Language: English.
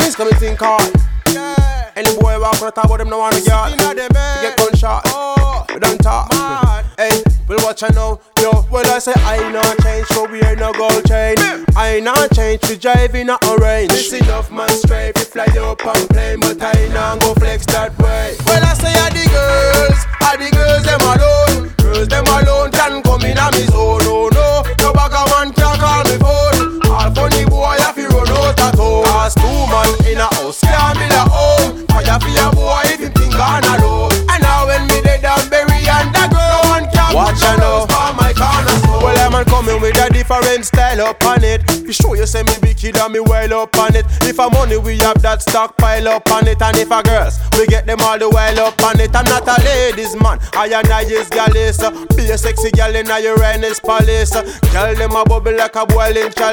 things come and think hard. Yeah. Any boy walk on the top of them, no one to get gunshot. We don't talk. Hey, well watch I know, yo. Well I say I ain't not change, so we ain't no gold chain. I ain't not change, we drive in a orange. This enough man straight, we fly up and plane, but I ain't not go flex that way. Well I say I the girls them alone. Girls them alone can come in a me zone. Oh no, no bugger man can call me phone. All funny boy have to run out at home. Cause 2 man in a house can't build a home. Fire for your boy if you think on a low. And now when me dead and bury underground, no one can watch I know my corner. Well I'm coming with a different style up on it. You show you say me wicked and me well up on it. If a money we have that stock pile up on it. And if a girls we get them all the while up on it. I'm not a ladies man, I and I is gallus. Be a sexy gal in a Uranus palace. Girl them a bubble like a boiling chalice.